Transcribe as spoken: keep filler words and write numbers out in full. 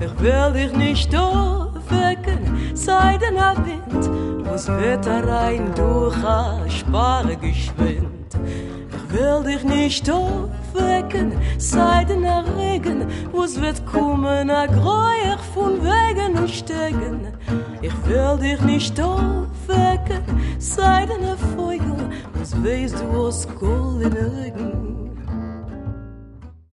Ich will dich nicht aufwecken, sei denn ein Wind, wo's wird rein durch a Spare geschwind. Ich will dich nicht aufwecken, sei denn ein Regen, wo's wird kommen, a Gräuch von Wegen und Stegen. Ich will dich nicht aufwecken, sei denn ein Vogel, wo's weißt du aus goldenen Rücken.